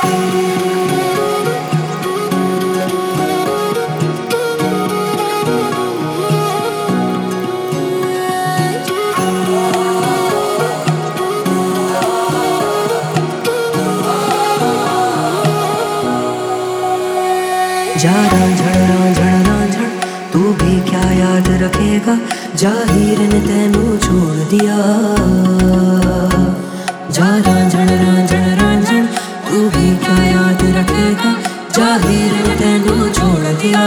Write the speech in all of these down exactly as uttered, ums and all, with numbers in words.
जा रांझण रांझण रांझण तू भी क्या याद रखेगा, जाहिर ने तेनू छोड़ दिया। जा रांझण रांझण रांझण तू भी क्या याद रखेगा, जाहिर ने तेनू छोड़ दिया।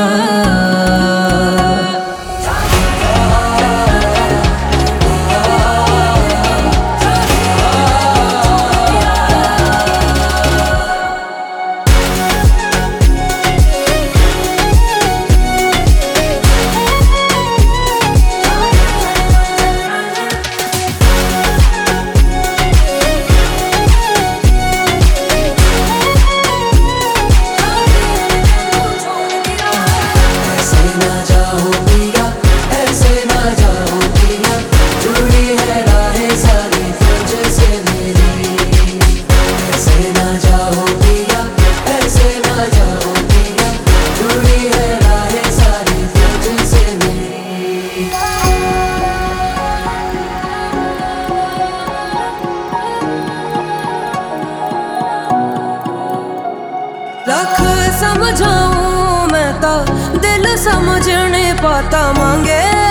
लख समझाऊं मैं तो दिल समझ नहीं पाता मांगे।